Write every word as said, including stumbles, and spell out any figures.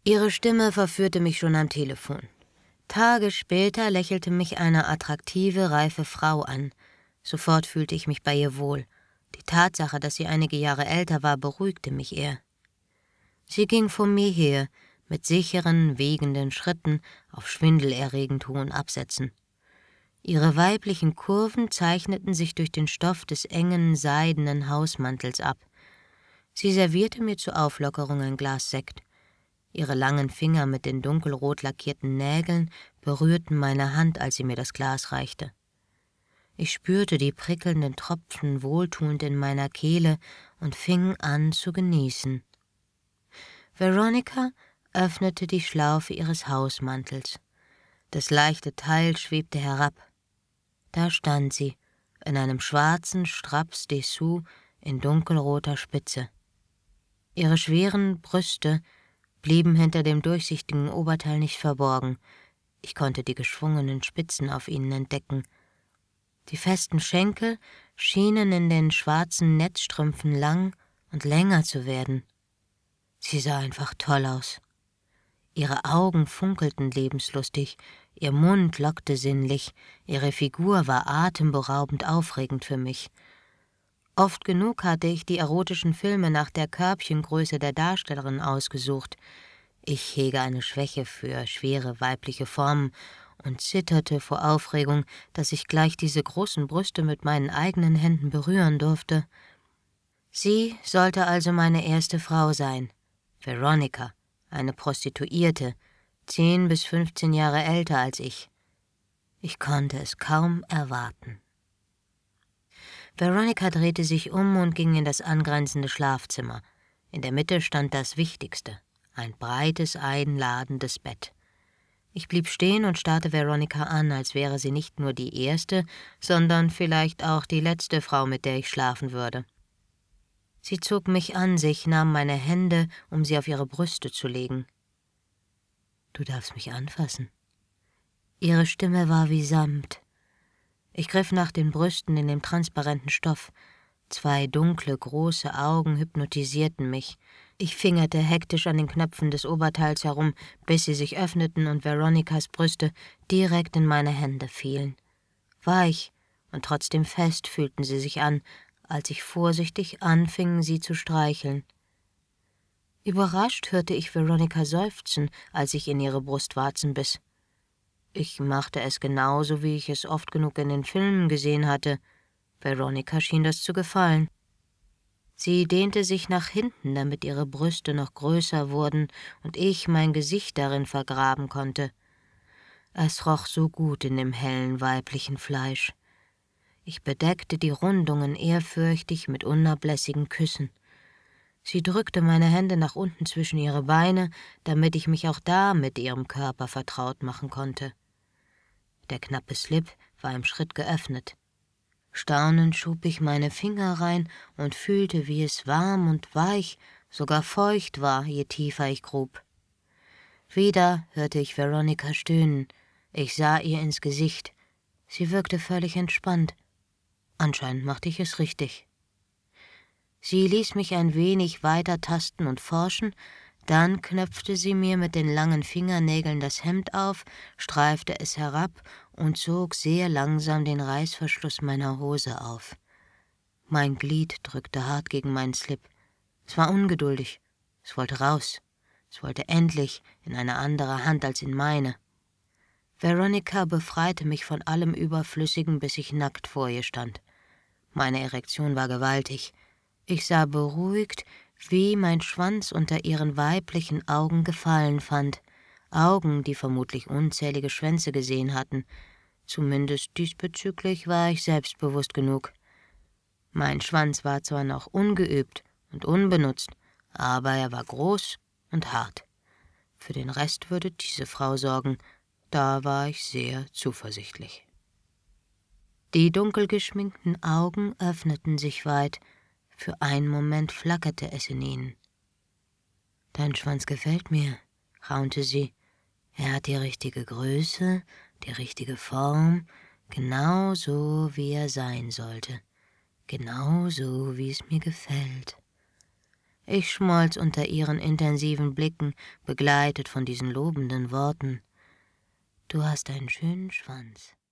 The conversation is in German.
Ihre Stimme verführte mich schon am Telefon. Tage später lächelte mich eine attraktive, reife Frau an. Sofort fühlte ich mich bei ihr wohl. Die Tatsache, dass sie einige Jahre älter war, beruhigte mich eher. Sie ging vor mir her, mit sicheren, wiegenden Schritten auf schwindelerregend hohen Absätzen. Ihre weiblichen Kurven zeichneten sich durch den Stoff des engen, seidenen Hausmantels ab. Sie servierte mir zur Auflockerung ein Glas Sekt. Ihre langen Finger mit den dunkelrot lackierten Nägeln berührten meine Hand, als sie mir das Glas reichte. Ich spürte die prickelnden Tropfen wohltuend in meiner Kehle und fing an zu genießen. Veronica öffnete die Schlaufe ihres Hausmantels. Das leichte Teil schwebte herab. Da stand sie, in einem schwarzen Straps-Dessous in dunkelroter Spitze. Ihre schweren Brüste blieben hinter dem durchsichtigen Oberteil nicht verborgen. Ich konnte die geschwungenen Spitzen auf ihnen entdecken. Die festen Schenkel schienen in den schwarzen Netzstrümpfen lang und länger zu werden. Sie sah einfach toll aus. Ihre Augen funkelten lebenslustig, ihr Mund lockte sinnlich, ihre Figur war atemberaubend aufregend für mich. Oft genug hatte ich die erotischen Filme nach der Körbchengröße der Darstellerin ausgesucht. Ich hege eine Schwäche für schwere weibliche Formen und zitterte vor Aufregung, dass ich gleich diese großen Brüste mit meinen eigenen Händen berühren durfte. Sie sollte also meine erste Frau sein, Veronica, eine Prostituierte, zehn bis fünfzehn Jahre älter als ich. Ich konnte es kaum erwarten. Veronica drehte sich um und ging in das angrenzende Schlafzimmer. In der Mitte stand das Wichtigste, ein breites, einladendes Bett. Ich blieb stehen und starrte Veronica an, als wäre sie nicht nur die erste, sondern vielleicht auch die letzte Frau, mit der ich schlafen würde. Sie zog mich an sich, nahm meine Hände, um sie auf ihre Brüste zu legen. »Du darfst mich anfassen.« Ihre Stimme war wie Samt. Ich griff nach den Brüsten in dem transparenten Stoff. Zwei dunkle, große Augen hypnotisierten mich. Ich fingerte hektisch an den Knöpfen des Oberteils herum, bis sie sich öffneten und Veronicas Brüste direkt in meine Hände fielen. Weich und trotzdem fest fühlten sie sich an, als ich vorsichtig anfing, sie zu streicheln. Überrascht hörte ich Veronica seufzen, als ich in ihre Brustwarzen biss. Ich machte es genauso, wie ich es oft genug in den Filmen gesehen hatte. Veronica schien das zu gefallen. Sie dehnte sich nach hinten, damit ihre Brüste noch größer wurden und ich mein Gesicht darin vergraben konnte. Es roch so gut in dem hellen weiblichen Fleisch. Ich bedeckte die Rundungen ehrfürchtig mit unablässigen Küssen. Sie drückte meine Hände nach unten zwischen ihre Beine, damit ich mich auch da mit ihrem Körper vertraut machen konnte. Der knappe Slip war im Schritt geöffnet. Staunend schob ich meine Finger rein und fühlte, wie es warm und weich, sogar feucht war, je tiefer ich grub. Wieder hörte ich Veronica stöhnen. Ich sah ihr ins Gesicht. Sie wirkte völlig entspannt. Anscheinend machte ich es richtig. Sie ließ mich ein wenig weiter tasten und forschen, dann knöpfte sie mir mit den langen Fingernägeln das Hemd auf, streifte es herab und zog sehr langsam den Reißverschluss meiner Hose auf. Mein Glied drückte hart gegen meinen Slip. Es war ungeduldig. Es wollte raus. Es wollte endlich in eine andere Hand als in meine. Veronica befreite mich von allem Überflüssigen, bis ich nackt vor ihr stand. Meine Erektion war gewaltig. Ich sah beruhigt, wie mein Schwanz unter ihren weiblichen Augen Gefallen fand. Augen, die vermutlich unzählige Schwänze gesehen hatten. Zumindest diesbezüglich war ich selbstbewusst genug. Mein Schwanz war zwar noch ungeübt und unbenutzt, aber er war groß und hart. Für den Rest würde diese Frau sorgen. Da war ich sehr zuversichtlich. Die dunkel geschminkten Augen öffneten sich weit. Für einen Moment flackerte es in ihnen. »Dein Schwanz gefällt mir«, raunte sie. »Er hat die richtige Größe, die richtige Form, genau so, wie er sein sollte. Genau so, wie es mir gefällt.« Ich schmolz unter ihren intensiven Blicken, begleitet von diesen lobenden Worten. »Du hast einen schönen Schwanz«,